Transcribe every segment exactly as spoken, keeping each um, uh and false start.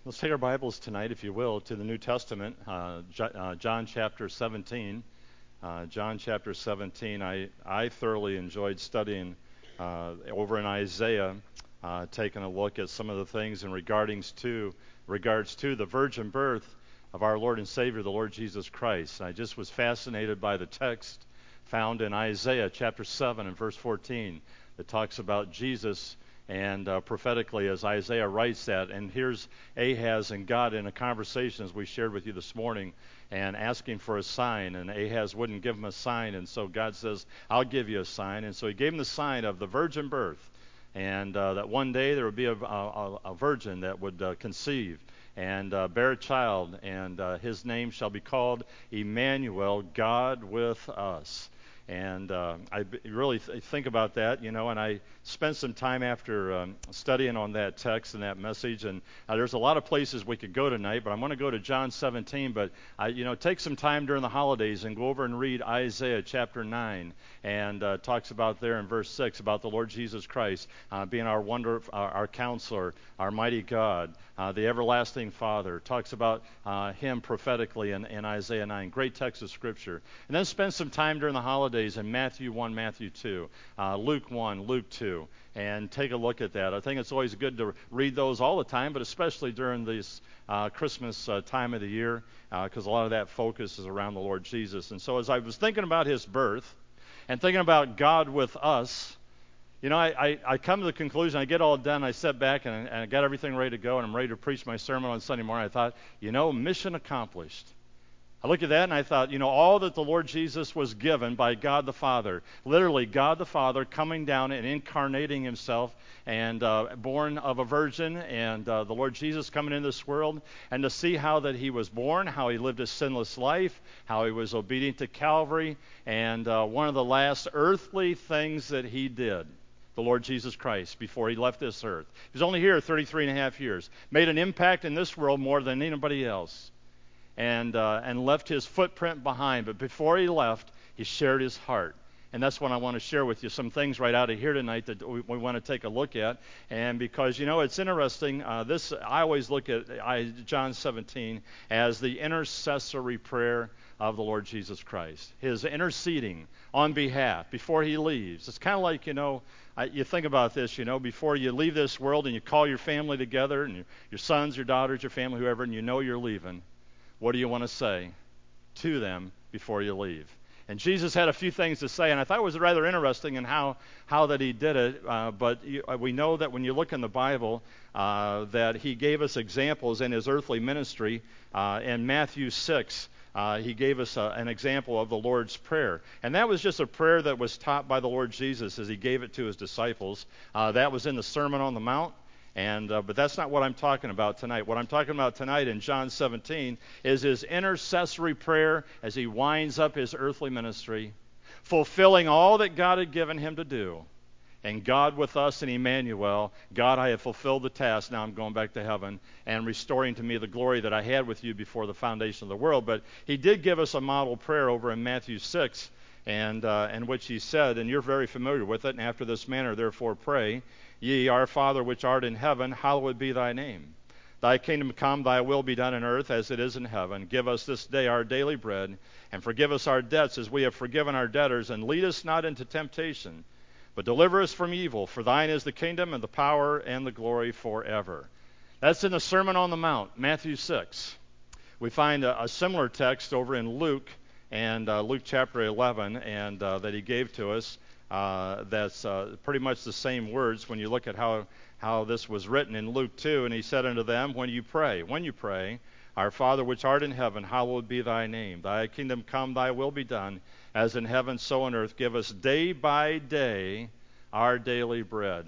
Let's take our Bibles tonight, if you will, to the New Testament, uh, J- uh, John chapter seventeen. Uh, John chapter seventeen. I, I thoroughly enjoyed studying uh, over in Isaiah, uh, taking a look at some of the things in regards to regards to the virgin birth of our Lord and Savior, the Lord Jesus Christ. I just was fascinated by the text found in Isaiah chapter seven and verse fourteen that talks about Jesus. And uh, prophetically, as Isaiah writes that, and here's Ahaz and God in a conversation, as we shared with you this morning, and asking for a sign, and Ahaz wouldn't give him a sign, and so God says, I'll give you a sign. And so he gave him the sign of the virgin birth, and uh, that one day there would be a, a, a virgin that would uh, conceive and uh, bear a child, and uh, his name shall be called Emmanuel, God with us. And uh, I b- really th- think about that, you know, and I spent some time after um, studying on that text and that message. And uh, there's a lot of places we could go tonight, but I'm going to go to John seventeen. But, I, you know, take some time during the holidays and go over and read Isaiah chapter nine. And uh, talks about there in verse six about the Lord Jesus Christ uh, being our wonder, our, our counselor, our mighty God, uh, the everlasting Father. Talks about uh, him prophetically in, in Isaiah nine. Great text of Scripture. And then spend some time during the holidays in Matthew one, Matthew two, uh, Luke one, Luke two, and take a look at that. I think it's always good to read those all the time, but especially during this uh, Christmas uh, time of the year, because uh, a lot of that focus is around the Lord Jesus. And so as I was thinking about his birth and thinking about God with us, you know, I, I, I come to the conclusion, I get all done, I sit back and, and I got everything ready to go, and I'm ready to preach my sermon on Sunday morning. I thought, you know, mission accomplished. I looked at that and I thought, you know, all that the Lord Jesus was given by God the Father, literally God the Father coming down and incarnating himself and uh, born of a virgin, and uh, the Lord Jesus coming into this world, and to see how that he was born, how he lived a sinless life, how he was obedient to Calvary, and uh, one of the last earthly things that he did, the Lord Jesus Christ, before he left this earth. He was only here thirty-three and a half years, made an impact in this world more than anybody else. And uh, and left his footprint behind. But before he left, he shared his heart. And that's what I want to share with you, some things right out of here tonight that we, we want to take a look at. And because, you know, it's interesting, uh, this I always look at I, John seventeen as the intercessory prayer of the Lord Jesus Christ. His interceding on behalf before he leaves. It's kind of like, you know, I, you think about this, you know, before you leave this world and you call your family together, and your, your sons, your daughters, your family, whoever, and you know you're leaving. What do you want to say to them before you leave? And Jesus had a few things to say, and I thought it was rather interesting in how, how that he did it. Uh, but you, uh, we know that when you look in the Bible, uh, that he gave us examples in his earthly ministry. Uh, in Matthew six, uh, he gave us a, an example of the Lord's Prayer. And that was just a prayer that was taught by the Lord Jesus as he gave it to his disciples. Uh, that was in the Sermon on the Mount. And uh, but that's not what I'm talking about tonight. What I'm talking about tonight in John seventeen is his intercessory prayer as he winds up his earthly ministry, fulfilling all that God had given him to do. And God with us in Emmanuel, God, I have fulfilled the task. Now I'm going back to heaven and restoring to me the glory that I had with you before the foundation of the world. But he did give us a model prayer over in Matthew six, and uh, in which he said, and you're very familiar with it, and after this manner therefore pray, Ye, our Father which art in heaven, hallowed be thy name. Thy kingdom come, thy will be done in earth as it is in heaven. Give us this day our daily bread, and forgive us our debts as we have forgiven our debtors, and lead us not into temptation, but deliver us from evil. For thine is the kingdom and the power and the glory forever. That's in the Sermon on the Mount, Matthew six. We find a, a similar text over in Luke, and uh, Luke chapter eleven, and uh, that he gave to us. Uh, that's uh, pretty much the same words when you look at how, how this was written in Luke two. And he said unto them, when you pray, when you pray, Our Father which art in heaven, hallowed be thy name. Thy kingdom come, thy will be done, as in heaven so on earth. Give us day by day our daily bread.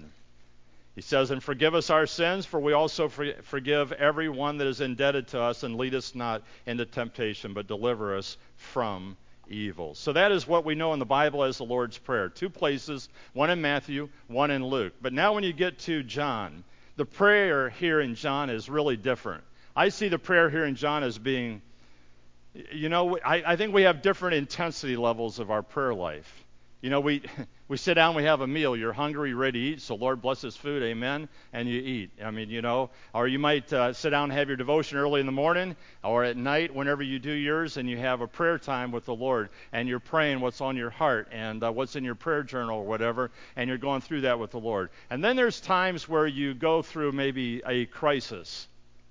He says, and forgive us our sins, for we also for- forgive every one that is indebted to us, and lead us not into temptation, but deliver us from evil. So that is what we know in the Bible as the Lord's Prayer. Two places, one in Matthew, one in Luke. But now when you get to John, the prayer here in John is really different. I see the prayer here in John as being, you know, I, I think we have different intensity levels of our prayer life. You know, we we sit down, we have a meal. You're hungry, you're ready to eat. So Lord bless this food, amen, and you eat. I mean, you know, or you might uh, sit down and have your devotion early in the morning or at night, whenever you do yours, and you have a prayer time with the Lord, and you're praying what's on your heart and uh, what's in your prayer journal or whatever, and you're going through that with the Lord. And then there's times where you go through maybe a crisis.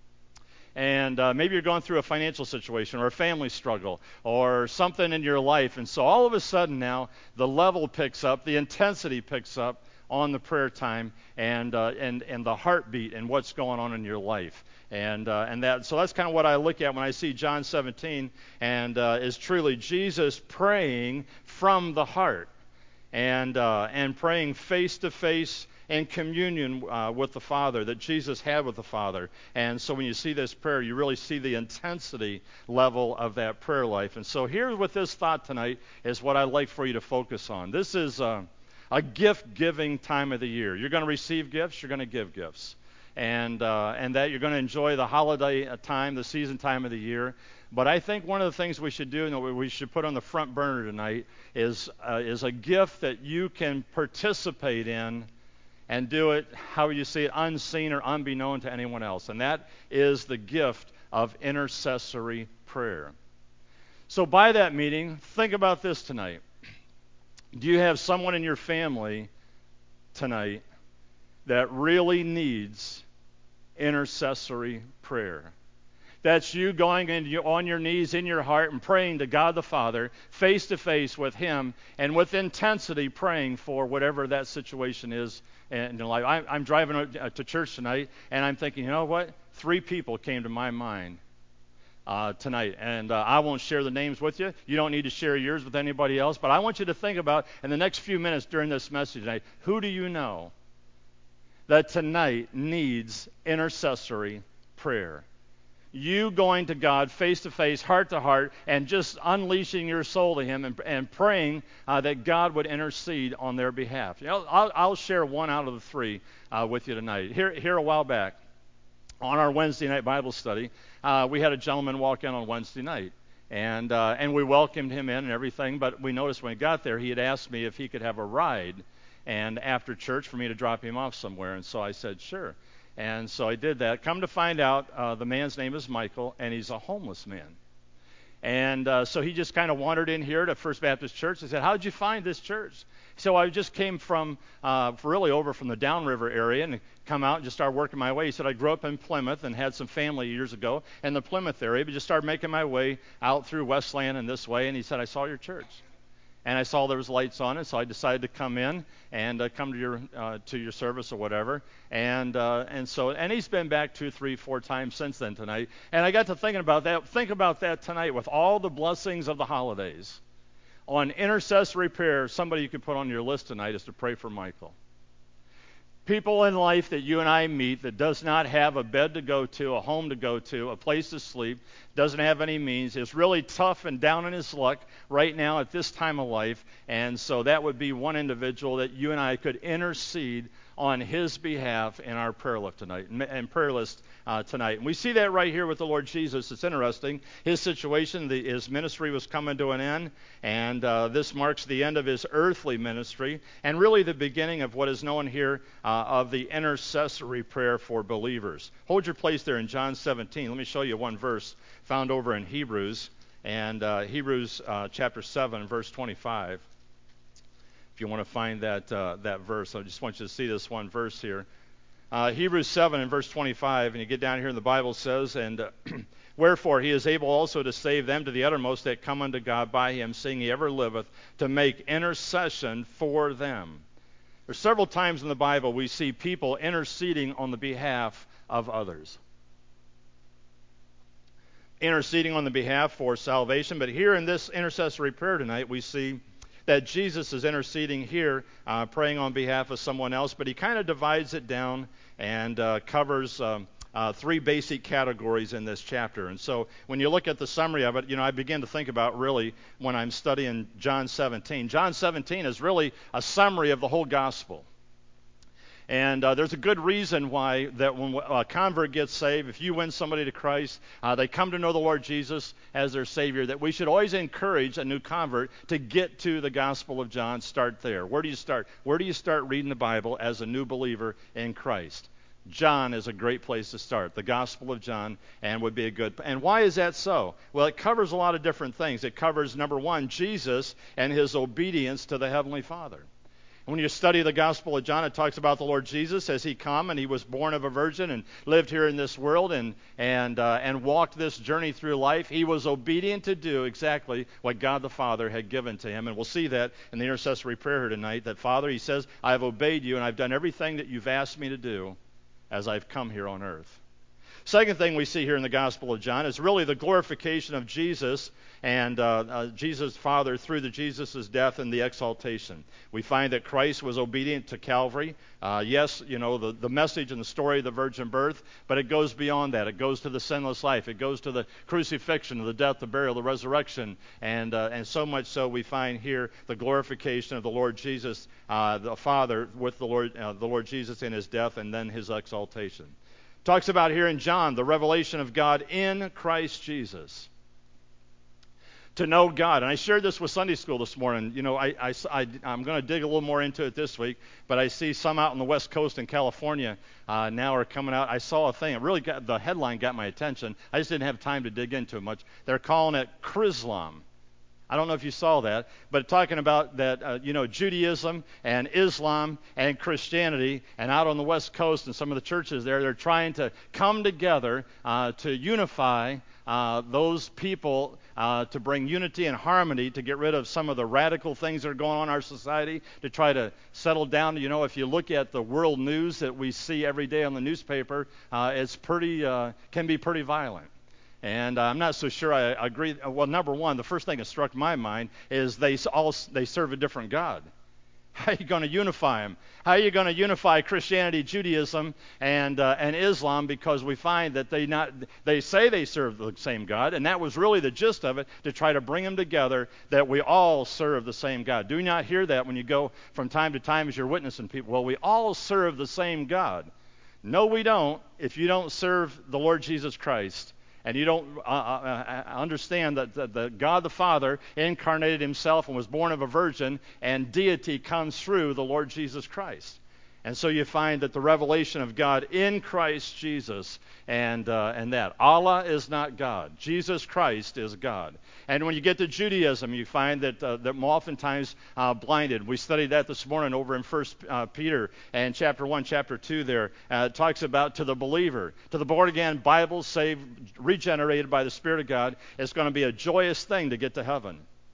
And uh, maybe you're going through a financial situation or a family struggle or something in your life. And so all of a sudden now, the level picks up, the intensity picks up on the prayer time and uh, and, and the heartbeat and what's going on in your life. And uh, and that so that's kind of what I look at when I see John seventeen, and uh, is truly Jesus praying from the heart and uh, and praying face to face and communion uh, with the Father that Jesus had with the Father. And so when you see this prayer, you really see the intensity level of that prayer life. And so here with this thought tonight is what I'd like for you to focus on. This is uh, a gift-giving time of the year. You're going to receive gifts, you're going to give gifts. And, uh, and that you're going to enjoy the holiday time, the season time of the year. But I think one of the things we should do and that we should put on the front burner tonight is uh, is a gift that you can participate in and do it, how you see it, unseen or unbeknown to anyone else. And that is the gift of intercessory prayer. So by that meeting, think about this tonight. Do you have someone in your family tonight that really needs intercessory prayer? That's you going in, on your knees in your heart and praying to God the Father, face to face with Him, and with intensity praying for whatever that situation is in your life. I'm, I'm driving to church tonight, and I'm thinking, you know what? Three people came to my mind uh, tonight, and uh, I won't share the names with you. You don't need to share yours with anybody else, but I want you to think about, in the next few minutes during this message tonight, who do you know that tonight needs intercessory prayer? You going to God face to face, heart to heart, and just unleashing your soul to Him and, and praying uh, that God would intercede on their behalf. You know, I'll, I'll share one out of the three uh, with you tonight. Here, here a while back, on our Wednesday night Bible study, uh, we had a gentleman walk in on Wednesday night. And uh, and we welcomed him in and everything, but we noticed when he got there, he had asked me if he could have a ride and after church for me to drop him off somewhere. And so I said, sure. And so I did that. Come to find out, uh, the man's name is Michael, and he's a homeless man. And uh, so he just kind of wandered in here to First Baptist Church. I said, how did you find this church? So I just came from, uh, really over from the Downriver area and come out and just started working my way. He said, I grew up in Plymouth and had some family years ago in the Plymouth area, but just started making my way out through Westland and this way. And he said, I saw your church. And I saw there was lights on it, so I decided to come in and uh, come to your uh, to your service or whatever. And uh, and so and he's been back two, three, four times since then tonight. And I got to thinking about that. Think about that tonight with all the blessings of the holidays. On intercessory prayer, somebody you could put on your list tonight is to pray for Michael. People in life that you and I meet that does not have a bed to go to, a home to go to, a place to sleep, doesn't have any means, is really tough and down in his luck right now at this time of life. And so that would be one individual that you and I could intercede on his behalf in our prayer list tonight, and prayer list uh, tonight. And we see that right here with the Lord Jesus. It's interesting. His situation, the, his ministry was coming to an end, and uh, this marks the end of his earthly ministry, and really the beginning of what is known here uh, of the intercessory prayer for believers. Hold your place there in John seventeen. Let me show you one verse found over in Hebrews, and uh, Hebrews uh, chapter seven, verse twenty-five. If you want to find that uh, that verse, I just want you to see this one verse here. Uh, Hebrews seven and verse twenty-five, and you get down here and the Bible says, and uh, wherefore he is able also to save them to the uttermost that come unto God by him, seeing he ever liveth, to make intercession for them. There's several times in the Bible we see people interceding on the behalf of others. Interceding on the behalf for salvation, but here in this intercessory prayer tonight we see that Jesus is interceding here, uh, praying on behalf of someone else, but he kind of divides it down and uh, covers um, uh, three basic categories in this chapter. And so when you look at the summary of it, you know, I begin to think about really when I'm studying John seventeen. John seventeen is really a summary of the whole gospel. And uh, there's a good reason why that when a convert gets saved, if you win somebody to Christ, uh, they come to know the Lord Jesus as their Savior, that we should always encourage a new convert to get to the Gospel of John. Start there. Where do you start? Where do you start reading the Bible as a new believer in Christ? John is a great place to start. The Gospel of John and would be a good. And why is that so? Well, it covers a lot of different things. It covers, number one, Jesus and his obedience to the Heavenly Father. When you study the Gospel of John, it talks about the Lord Jesus as he come and he was born of a virgin and lived here in this world and and uh, and walked this journey through life. He was obedient to do exactly what God the Father had given to him. And we'll see that in the intercessory prayer here tonight, that Father, he says, I have obeyed you and I've done everything that you've asked me to do as I've come here on earth. Second thing we see here in the Gospel of John is really the glorification of Jesus and uh, uh, Jesus' Father through the Jesus' death and the exaltation. We find that Christ was obedient to Calvary. Uh, yes, you know, the, the message and the story of the virgin birth, but it goes beyond that. It goes to the sinless life. It goes to the crucifixion, the death, the burial, the resurrection, and uh, and so much so we find here the glorification of the Lord Jesus, uh, the Father with the Lord, uh, the Lord Jesus in his death and then his exaltation. Talks about here in John the revelation of God in Christ Jesus. To know God. And I shared this with Sunday school this morning. You know, I, I, I, I'm going to dig a little more into it this week, but I see some out on the West Coast in California uh, now are coming out. I saw a thing. It really got, the headline got my attention. I just didn't have time to dig into it much. They're calling it Chrislam. I don't know if you saw that, but talking about that, uh, you know, Judaism and Islam and Christianity, and out on the West Coast and some of the churches there, they're trying to come together uh, to unify uh, those people, uh, to bring unity and harmony, to get rid of some of the radical things that are going on in our society, to try to settle down. You know, if you look at the world news that we see every day on the newspaper, uh, it's pretty, uh, can be pretty violent. And uh, I'm not so sure I agree. Well, number one, the first thing that struck my mind is they all they serve a different God. How are you going to unify them? How are you going to unify Christianity, Judaism, and uh, and Islam? Because we find that they not they say they serve the same God, and that was really the gist of it, to try to bring them together, that we all serve the same God. Do you not hear that when you go from time to time as you're witnessing people? Well, we all serve the same God. No, we don't. If you don't serve the Lord Jesus Christ, and you don't uh, uh, understand that the, the God the Father incarnated himself and was born of a virgin, and deity comes through the Lord Jesus Christ. And so you find that the revelation of God in Christ Jesus and uh, and that. Allah is not God. Jesus Christ is God. And when you get to Judaism, you find that uh, that oftentimes uh, blinded. We studied that this morning over in First uh, Peter and chapter one, chapter two there. Uh, it talks about to the believer, to the born-again, Bible saved, regenerated by the Spirit of God, it's going to be a joyous thing to get to heaven.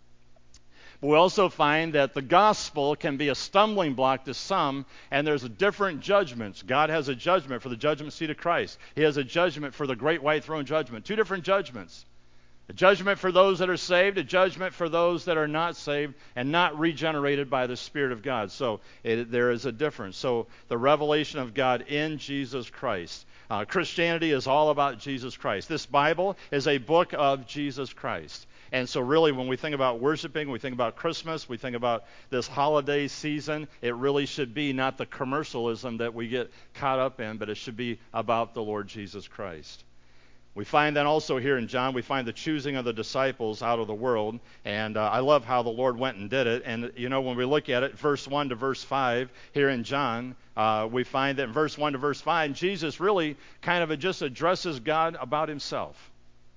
But we also find that the gospel can be a stumbling block to some, and there's different judgments. God has a judgment for the judgment seat of Christ. He has a judgment for the great white throne judgment. Two different judgments. A judgment for those that are saved, a judgment for those that are not saved and not regenerated by the Spirit of God. So it, there is a difference. So the revelation of God in Jesus Christ. Uh, Christianity is all about Jesus Christ. This Bible is a book of Jesus Christ. And so really when we think about worshiping, we think about Christmas, we think about this holiday season, it really should be not the commercialism that we get caught up in, but it should be about the Lord Jesus Christ. We find that also here in John, we find the choosing of the disciples out of the world. And uh, I love how the Lord went and did it. And, you know, when we look at it, verse one to verse five here in John, uh, we find that in verse one to verse five, Jesus really kind of just addresses God about himself.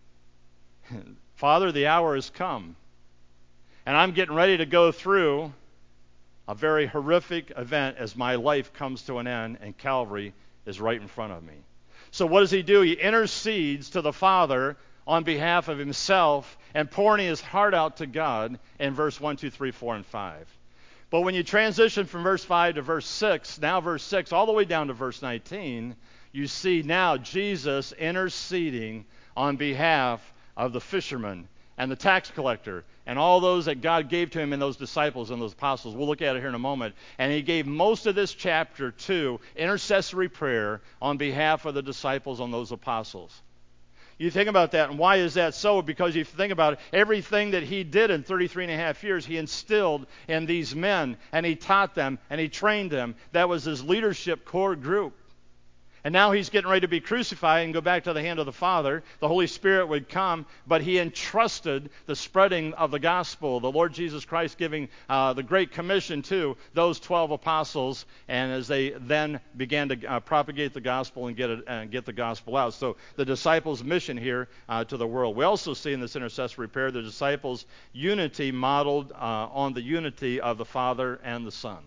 Father, the hour has come, and I'm getting ready to go through a very horrific event as my life comes to an end, and Calvary is right in front of me. So what does he do? He intercedes to the Father on behalf of himself and pouring his heart out to God in verse one, two, three, four, and five. But when you transition from verse five to verse six, now verse six, all the way down to verse nineteen, you see now Jesus interceding on behalf of the fisherman and the tax collector and all those that God gave to him in those disciples and those apostles. We'll look at it here in a moment. And he gave most of this chapter to intercessory prayer on behalf of the disciples and those apostles. You think about that, and why is that so? Because if you think about it, everything that he did in thirty-three and a half years, he instilled in these men, and he taught them, and he trained them. That was his leadership core group. And now he's getting ready to be crucified and go back to the hand of the Father. The Holy Spirit would come, but he entrusted the spreading of the gospel, the Lord Jesus Christ giving uh, the Great Commission to those twelve apostles, and as they then began to uh, propagate the gospel and get it, uh, get the gospel out. So the disciples' mission here uh, to the world. We also see in this intercessory prayer the disciples' unity modeled uh, on the unity of the Father and the Son.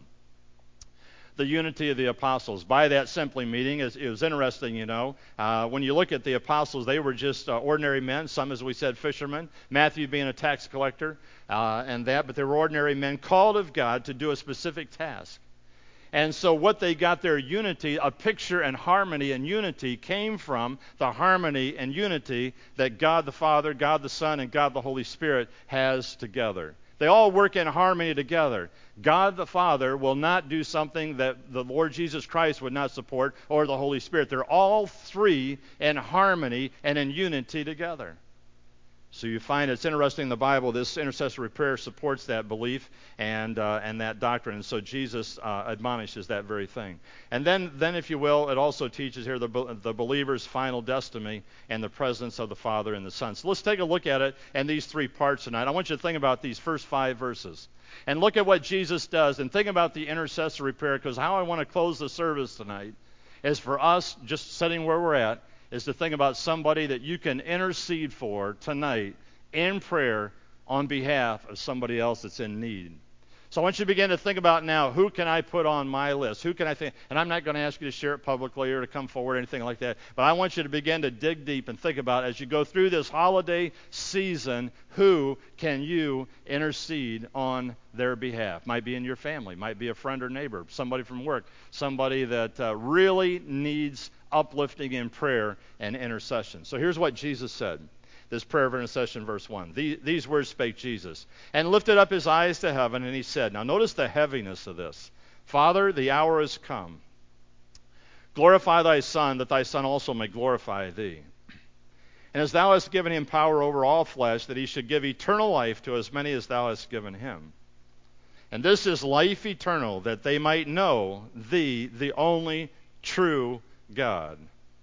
The unity of the apostles. By that simply meaning, it was interesting, you know, uh, when you look at the apostles, they were just uh, ordinary men, some, as we said, fishermen, Matthew being a tax collector, uh, and that, but they were ordinary men called of God to do a specific task. And so what they got their unity, a picture and harmony and unity, came from the harmony and unity that God the Father, God the Son, and God the Holy Spirit has together. They all work in harmony together. God the Father will not do something that the Lord Jesus Christ would not support, or the Holy Spirit. They're all three in harmony and in unity together. So you find it's interesting in the Bible, this intercessory prayer supports that belief and uh, and that doctrine. And so Jesus uh, admonishes that very thing. And then, then, if you will, it also teaches here the, the believer's final destiny and the presence of the Father and the Son. So let's take a look at it in these three parts tonight. I want you to think about these first five verses. And look at what Jesus does. And think about the intercessory prayer, because how I want to close the service tonight is for us, just sitting where we're at, is to think about somebody that you can intercede for tonight in prayer on behalf of somebody else that's in need. So I want you to begin to think about now, who can I put on my list? Who can I think? And I'm not going to ask you to share it publicly or to come forward or anything like that, but I want you to begin to dig deep and think about, as you go through this holiday season, who can you intercede on their behalf? Might be in your family, might be a friend or neighbor, somebody from work, somebody that uh, really needs uplifting in prayer and intercession. So here's what Jesus said. This prayer of intercession, verse one. These, these words spake Jesus, and lifted up his eyes to heaven, and he said, now notice the heaviness of this. Father, the hour is come. Glorify thy Son, that thy Son also may glorify thee. And as thou hast given him power over all flesh, that he should give eternal life to as many as thou hast given him. And this is life eternal, that they might know thee, the only true God,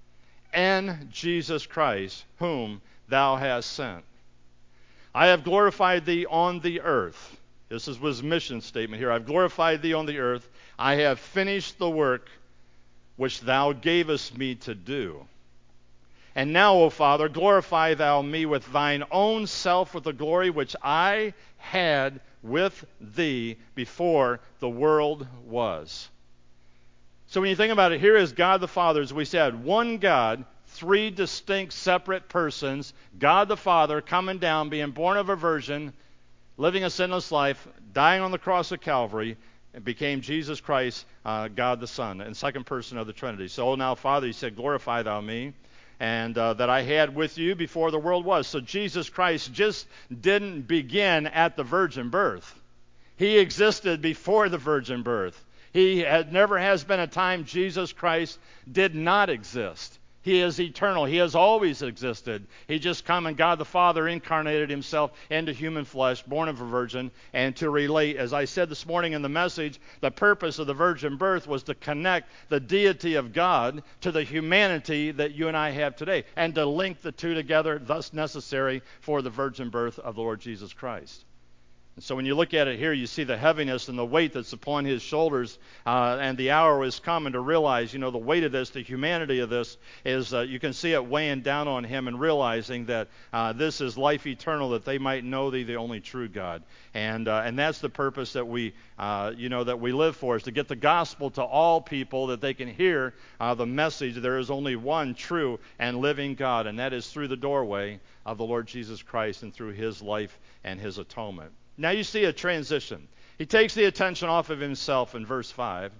and Jesus Christ, whom thou hast sent. I have glorified thee on the earth. This is his mission statement here. I've glorified thee on the earth. I have finished the work which thou gavest me to do. And now, O Father, glorify thou me with thine own self, with the glory which I had with thee before the world was. So when you think about it, here is God the Father, as we said, one God, three distinct separate persons, God the Father coming down, being born of a virgin, living a sinless life, dying on the cross of Calvary, and became Jesus Christ, uh, God the Son, and second person of the Trinity. So now, Father, he said, glorify thou me, and uh, that I had with you before the world was. So Jesus Christ just didn't begin at the virgin birth. He existed before the virgin birth. He had never has been a time Jesus Christ did not exist. He is eternal. He has always existed. He just come, and God the Father incarnated himself into human flesh, born of a virgin, and to relate, as I said this morning in the message, the purpose of the virgin birth was to connect the deity of God to the humanity that you and I have today, and to link the two together, thus necessary for the virgin birth of the Lord Jesus Christ. So when you look at it here, you see the heaviness and the weight that's upon his shoulders, uh, and the hour is coming to realize, you know, the weight of this, the humanity of this, is uh, you can see it weighing down on him, and realizing that uh, this is life eternal, that they might know thee, the only true God. And uh, and that's the purpose that we, uh, you know, that we live for, is to get the gospel to all people, that they can hear uh, the message. There is only one true and living God, and that is through the doorway of the Lord Jesus Christ and through his life and his atonement. Now you see a transition. He takes the attention off of himself in verse five.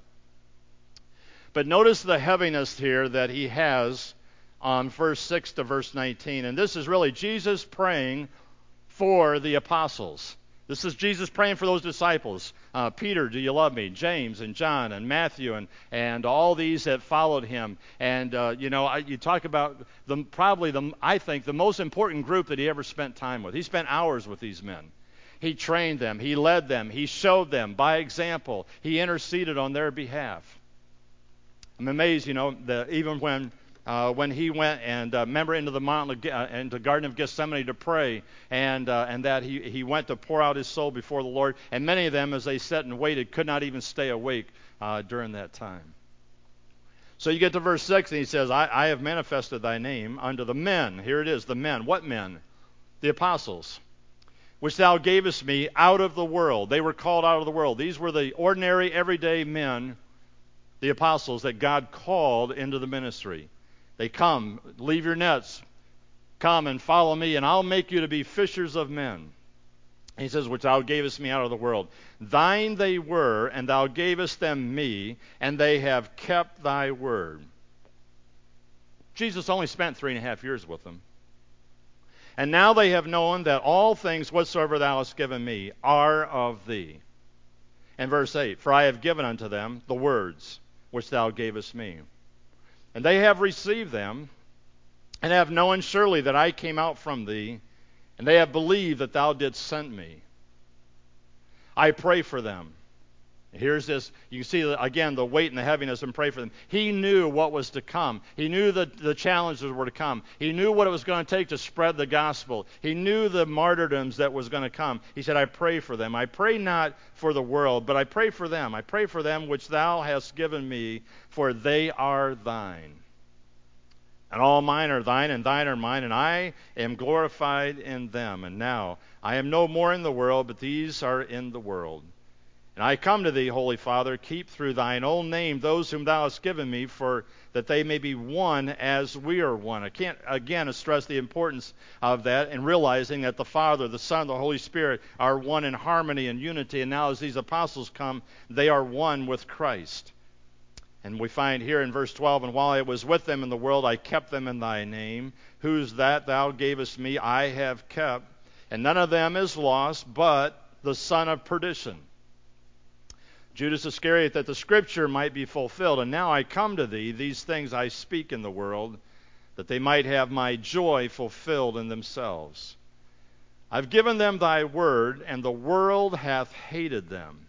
But notice the heaviness here that he has on verse six to verse nineteen. And this is really Jesus praying for the apostles. This is Jesus praying for those disciples. Uh, Peter, do you love me? James and John and Matthew and, and all these that followed him. And, uh, you know, I, you talk about the, probably, the, I think, the most important group that he ever spent time with. He spent hours with these men. He trained them. He led them. He showed them by example. He interceded on their behalf. I'm amazed, you know, that even when uh, when he went and uh, remember into the mountain, of, uh, into the Garden of Gethsemane to pray, and uh, and that he he went to pour out his soul before the Lord, and many of them, as they sat and waited, could not even stay awake uh, during that time. So you get to verse six, and he says, I, I have manifested thy name unto the men. Here it is, the men. What men? The apostles, which thou gavest me out of the world. They were called out of the world. These were the ordinary, everyday men, the apostles that God called into the ministry. They come, leave your nets, come and follow me, and I'll make you to be fishers of men. He says, which thou gavest me out of the world. Thine they were, and thou gavest them me, and they have kept thy word. Jesus only spent three and a half years with them. And now they have known that all things whatsoever thou hast given me are of thee. And verse eight, for I have given unto them the words which thou gavest me. And they have received them, and have known surely that I came out from thee, and they have believed that thou didst send me. I pray for them. Here's this, you see again the weight and the heaviness, and pray for them. He knew what was to come. He knew that the challenges were to come. He knew what it was going to take to spread the gospel. He knew the martyrdoms that was going to come. He said, I pray for them. I pray not for the world, but I pray for them. I pray for them which thou hast given me, for they are thine. And all mine are thine, and thine are mine, and I am glorified in them. And now I am no more in the world, but these are in the world. And I come to thee, Holy Father, keep through thine own name those whom thou hast given me, for that they may be one as we are one. I can't, again, stress the importance of that, and realizing that the Father, the Son, the Holy Spirit are one in harmony and unity. And now as these apostles come, they are one with Christ. And we find here in verse twelve, and while I was with them in the world, I kept them in thy name. Whose that thou gavest me, I have kept. And none of them is lost, but the son of perdition, Judas Iscariot, that the scripture might be fulfilled. And now I come to thee, these things I speak in the world, that they might have my joy fulfilled in themselves. I've given them thy word, and the world hath hated them,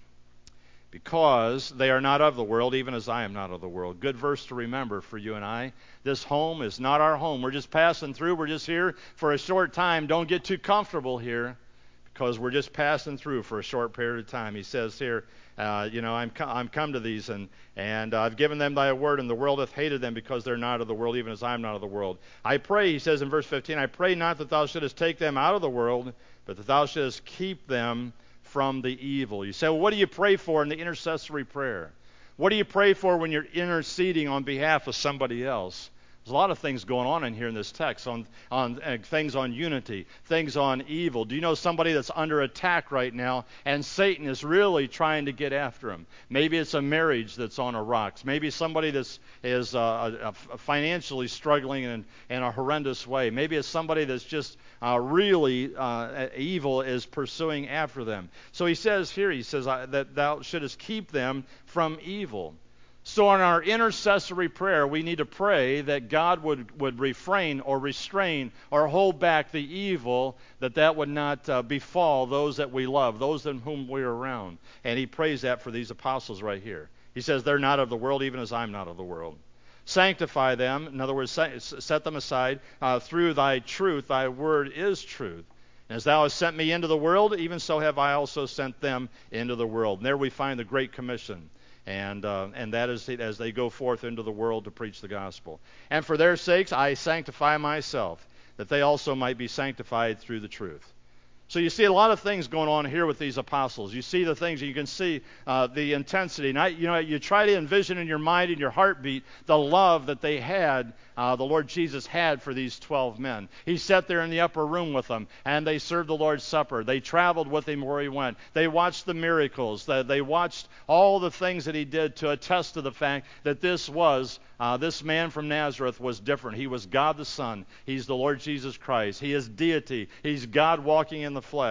because they are not of the world, even as I am not of the world. Good verse to remember for you and I. This home is not our home. We're just passing through. We're just here for a short time. Don't get too comfortable here, because we're just passing through for a short period of time. He says here, uh, you know, I'm, co- I'm come to these, and, and uh, I've given them thy word, and the world hath hated them, because they're not of the world, even as I am not of the world. I pray, he says in verse fifteen, I pray not that thou shouldest take them out of the world, but that thou shouldest keep them from the evil. You say, well, what do you pray for in the intercessory prayer? What do you pray for when you're interceding on behalf of somebody else? There's a lot of things going on in here in this text, on, on uh, things on unity, things on evil. Do you know somebody that's under attack right now, and Satan is really trying to get after him? Maybe it's a marriage that's on a rocks. Maybe somebody that is uh, uh, financially struggling in, in a horrendous way. Maybe it's somebody that's just uh, really uh, evil is pursuing after them. So he says here, he says uh, that thou shouldest keep them from evil. So in our intercessory prayer, we need to pray that God would, would refrain or restrain or hold back the evil, that that would not uh, befall those that we love, those in whom we're around. And he prays that for these apostles right here. He says, they're not of the world, even as I'm not of the world. Sanctify them, in other words, set them aside uh, through thy truth. Thy word is truth. And as thou hast sent me into the world, even so have I also sent them into the world. And there we find the Great Commission. And uh, and that is as they go forth into the world to preach the gospel. And for their sakes I sanctify myself, that they also might be sanctified through the truth. So you see a lot of things going on here with these apostles. You see the things, you can see uh, the intensity. And I, you know, you try to envision in your mind and your heartbeat the love that they had, uh, the Lord Jesus had for these twelve men. He sat there in the upper room with them, and they served the Lord's Supper. They traveled with him where he went. They watched the miracles. They watched all the things that he did to attest to the fact that this was, uh, this man from Nazareth was different. He was God the Son. He's the Lord Jesus Christ. He is deity. He's God walking in the flesh.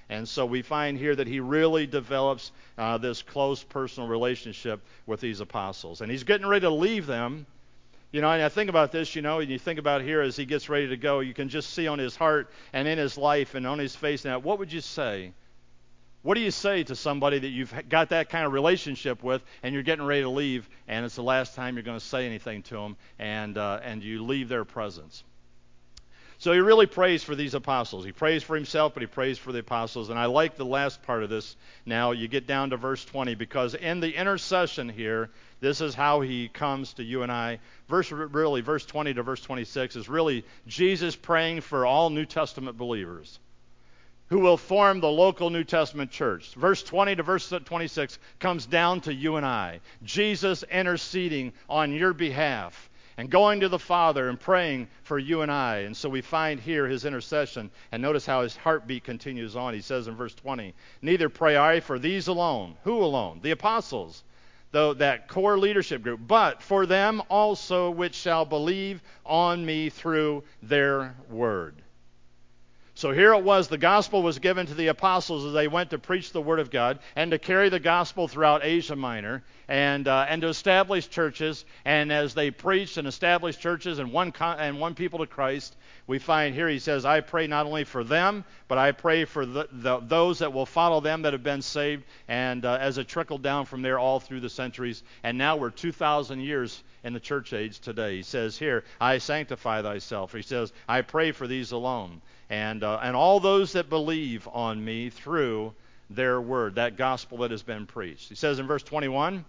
And so we find here that he really develops uh, this close personal relationship with these apostles. And he's getting ready to leave them. You know, and I think about this, you know, and you think about here as he gets ready to go, you can just see on his heart and in his life and on his face now, what would you say? What do you say to somebody that you've got that kind of relationship with and you're getting ready to leave and it's the last time you're going to say anything to them and, uh, and you leave their presence? So he really prays for these apostles. He prays for himself, but he prays for the apostles. And I like the last part of this now. You get down to verse twenty, because in the intercession here, this is how he comes to you and I. Verse really, verse twenty to verse twenty-six is really Jesus praying for all New Testament believers who will form the local New Testament church. Verse twenty to verse twenty-six comes down to you and I. Jesus interceding on your behalf and going to the Father and praying for you and I. And so we find here his intercession. And notice how his heartbeat continues on. He says in verse twenty, neither pray I for these alone. Who alone? The apostles, though that core leadership group, but for them also which shall believe on me through their word. So here it was, the gospel was given to the apostles as they went to preach the word of God and to carry the gospel throughout Asia Minor and uh, and to establish churches. And as they preached and established churches and won, con- and won people to Christ, we find here he says, I pray not only for them, but I pray for the, the, those that will follow them that have been saved, and uh, as it trickled down from there all through the centuries. And now we're two thousand years in the church age today. He says here, I sanctify thyself. He says, I pray for these alone. And uh, and all those that believe on me through their word, that gospel that has been preached. He says in verse twenty-one,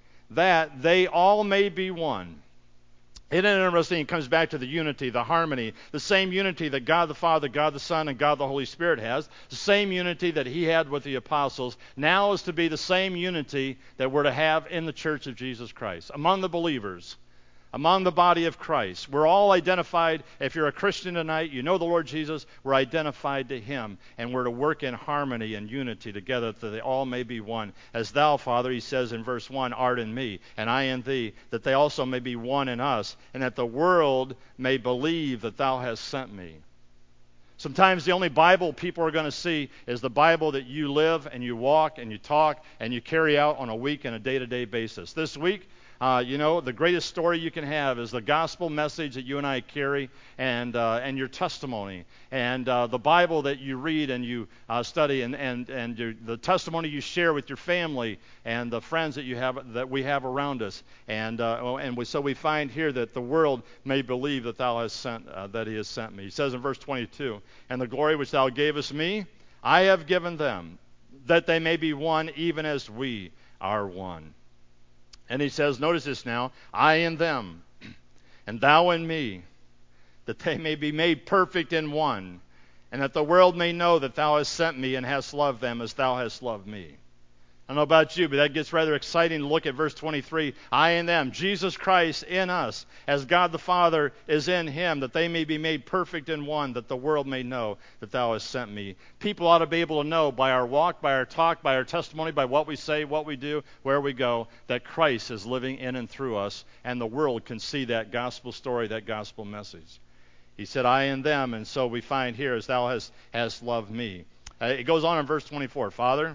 that they all may be one. Isn't it interesting? It comes back to the unity, the harmony, the same unity that God the Father, God the Son, and God the Holy Spirit has, the same unity that he had with the apostles, now is to be the same unity that we're to have in the church of Jesus Christ, among the believers, among the body of Christ. We're all identified. If you're a Christian tonight, you know the Lord Jesus, we're identified to him, and we're to work in harmony and unity together that they all may be one. As thou, Father, he says in verse one, art in me, and I in thee, that they also may be one in us, and that the world may believe that thou hast sent me. Sometimes the only Bible people are going to see is the Bible that you live and you walk and you talk and you carry out on a week and a day-to-day basis. This week, Uh, you know, the greatest story you can have is the gospel message that you and I carry, and uh, and your testimony, and uh, the Bible that you read and you uh, study, and and and your, the testimony you share with your family and the friends that you have that we have around us, and uh, and we, so we find here that the world may believe that thou hast sent uh, that he has sent me. He says in verse twenty-two, and the glory which thou gavest me, I have given them, that they may be one, even as we are one. And he says, notice this now, I in them, and thou in me, that they may be made perfect in one, and that the world may know that thou hast sent me and hast loved them as thou hast loved me. I don't know about you, but that gets rather exciting to look at verse twenty-three. I in them, Jesus Christ in us, as God the Father is in him, that they may be made perfect in one, that the world may know that thou hast sent me. People ought to be able to know by our walk, by our talk, by our testimony, by what we say, what we do, where we go, that Christ is living in and through us, and the world can see that gospel story, that gospel message. He said, I in them, and so we find here, as thou hast, hast loved me. Uh, it goes on in verse twenty-four, Father,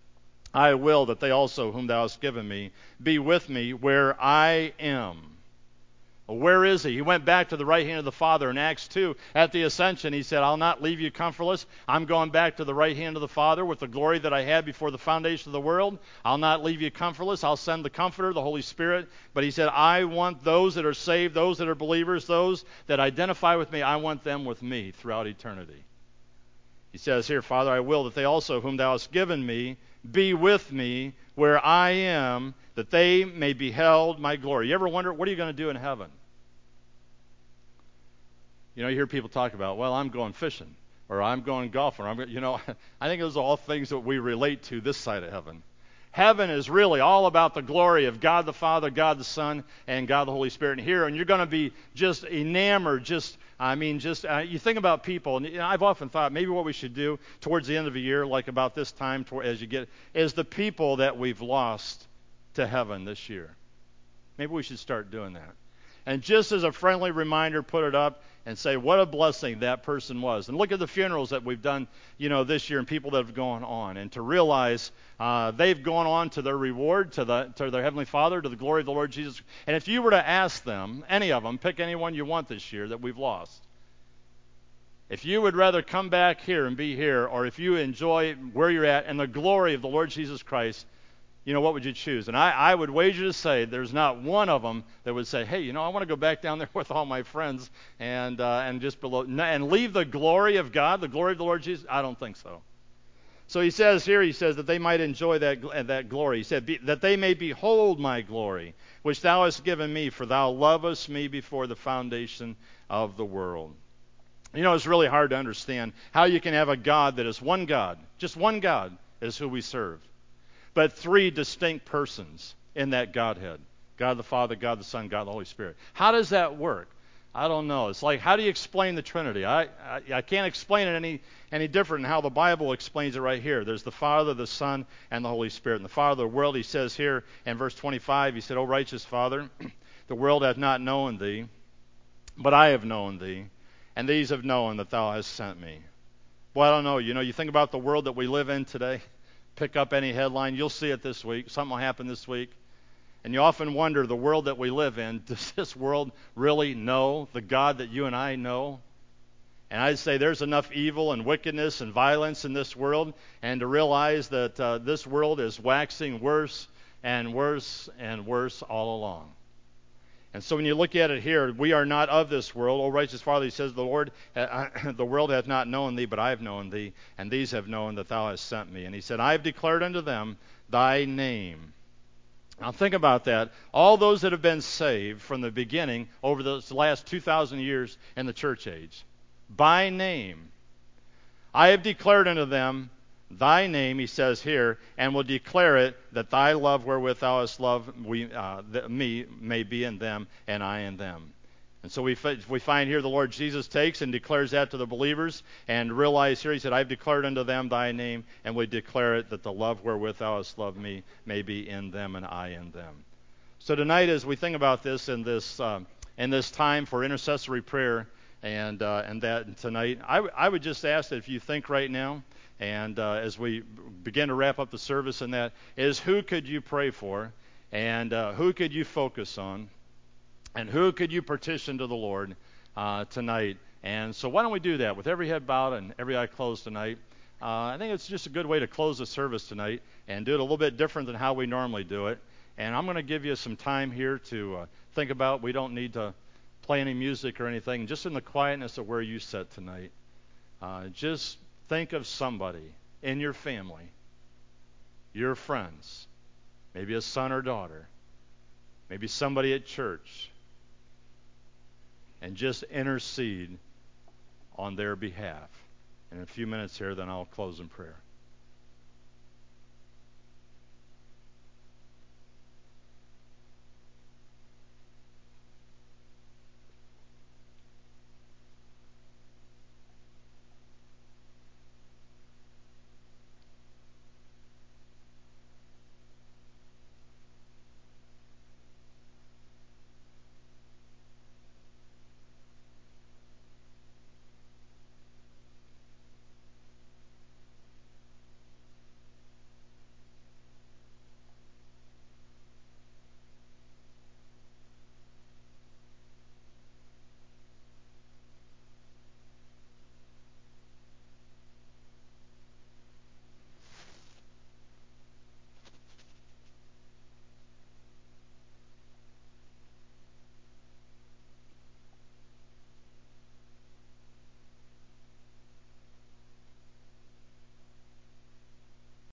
I will that they also, whom thou hast given me, be with me where I am. Well, where is he? He went back to the right hand of the Father in Acts two. At the ascension, he said, I'll not leave you comfortless. I'm going back to the right hand of the Father with the glory that I had before the foundation of the world. I'll not leave you comfortless. I'll send the Comforter, the Holy Spirit. But he said, I want those that are saved, those that are believers, those that identify with me, I want them with me throughout eternity. He says here, Father, I will that they also, whom thou hast given me, be with me where I am, that they may behold my glory. You ever wonder, what are you going to do in heaven? You know, you hear people talk about, well, I'm going fishing, or I'm going golfing, or I'm, you know, I think those are all things that we relate to this side of heaven. Heaven is really all about the glory of God the Father, God the Son, and God the Holy Spirit. And here, and you're going to be just enamored, just, I mean, just, uh, you think about people, and you know, I've often thought maybe what we should do towards the end of the year, like about this time, toward, as you get, is the people that we've lost to heaven this year. Maybe we should start doing that. And just as a friendly reminder, put it up and say what a blessing that person was. And look at the funerals that we've done, you know, this year and people that have gone on. And to realize uh, they've gone on to their reward, to the to their Heavenly Father, to the glory of the Lord Jesus. And if you were to ask them, any of them, pick anyone you want this year that we've lost. If you would rather come back here and be here, or if you enjoy where you're at and the glory of the Lord Jesus Christ, you know, what would you choose? And I, I would wager to say there's not one of them that would say, hey, you know, I want to go back down there with all my friends and uh, and just below and leave the glory of God, the glory of the Lord Jesus. I don't think so. So he says here, he says that they might enjoy that that glory. He said, be, that they may behold my glory, which thou hast given me, for thou lovest me before the foundation of the world. You know, it's really hard to understand how you can have a God that is one God, just one God is who we serve, but three distinct persons in that Godhead. God the Father, God the Son, God the Holy Spirit. How does that work? I don't know. It's like, how do you explain the Trinity? I, I, I can't explain it any, any different than how the Bible explains it right here. There's the Father, the Son, and the Holy Spirit. And the Father of the world, he says here in verse twenty-five, he said, O righteous Father, the world hath not known thee, but I have known thee, and these have known that thou hast sent me. Well, I don't know. You know, you think about the world that we live in today. Pick up any headline. You'll see it this week. Something will happen this week. And you often wonder, the world that we live in, does this world really know the God that you and I know? And I'd say there's enough evil and wickedness and violence in this world, and to realize that uh, this world is waxing worse and worse and worse all along. And so when you look at it here, we are not of this world. O righteous Father, he says, the Lord, uh, the world hath not known thee, but I have known thee, and these have known that thou hast sent me. And he said, I have declared unto them thy name. Now think about that. All those that have been saved from the beginning over the last two thousand years in the church age, by name, I have declared unto them thy name, he says here, and will declare it, that thy love wherewith thou hast loved we, uh, th- me may be in them, and I in them. And so we, f- we find here the Lord Jesus takes and declares that to the believers, and realize here, he said, I've declared unto them thy name, and we declare it, that the love wherewith thou hast loved me may be in them, and I in them. So tonight, as we think about this in this um, in this time for intercessory prayer, and uh, and that tonight, I, w- I would just ask that if you think right now, and uh, as we begin to wrap up the service, and that is, who could you pray for, and uh, who could you focus on, and who could you petition to the Lord uh, tonight? And so why don't we do that with every head bowed and every eye closed tonight? Uh, I think it's just a good way to close the service tonight and do it a little bit different than how we normally do it. And I'm going to give you some time here to uh, think about. We don't need to play any music or anything. Just in the quietness of where you sit tonight, uh, just think of somebody in your family, your friends, maybe a son or daughter, maybe somebody at church, and just intercede on their behalf. In a few minutes here, then I'll close in prayer.